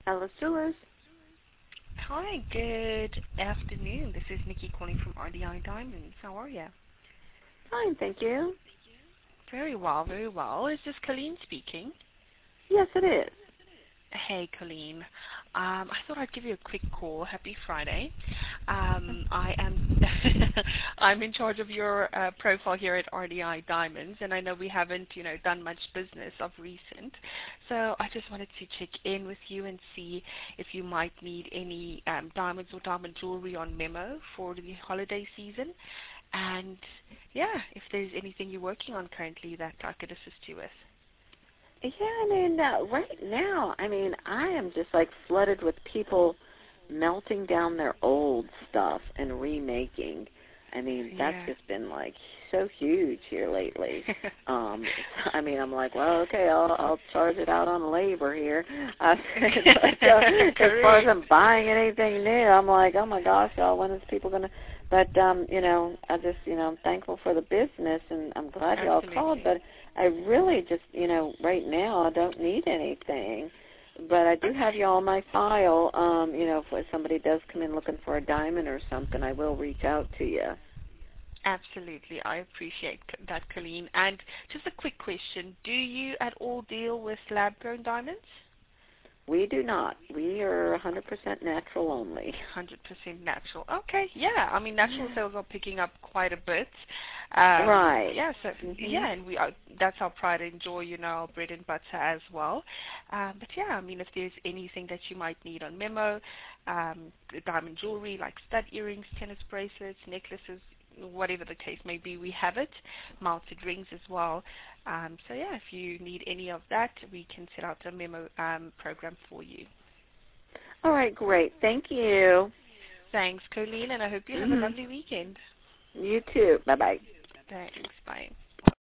Ella Sulis. Hi, good afternoon. This is Nikki calling from RDI Diamonds. How are you? Fine, thank you. Very well, very well. Is this Colleen speaking? Yes, it is. Hey, Colleen. I thought I'd give you a quick call. Happy Friday. I am I'm in charge of your profile here at RDI Diamonds, and I know we haven't, done much business of recent. So I just wanted to check in with you and see if you might need any diamonds or diamond jewelry on memo for the holiday season, and yeah, if there's anything you're working on currently that I could assist you with. Yeah, right now, I am just like flooded with people melting down their old stuff and remaking. That's just been like so huge here lately. I'm like, well, okay, I'll charge it out on labor here. As far as I'm buying anything new, I'm like, oh my gosh, y'all, when is people gonna? But I just, I'm thankful for the business, and I'm glad y'all called. But I really just, right now, I don't need anything. But I do have you on my file. If somebody does come in looking for a diamond or something, I will reach out to you. Absolutely. I appreciate that, Colleen. And just a quick question. Do you at all deal with lab-grown diamonds? We do not. We are 100% natural only. 100% natural. Okay, yeah. Natural sales are picking up quite a bit. Right. Yeah, so, yeah, and that's our pride and joy, our bread and butter as well. But yeah, if there's anything that you might need on memo, diamond jewelry like stud earrings, tennis bracelets, necklaces, whatever the case may be, we have it. Mounted rings as well. So yeah, if you need any of that, we can set out a memo program for you. All right, great. Thank you. Thanks, Colleen, and I hope you have a lovely weekend. You too. Bye-bye. Thanks. Bye.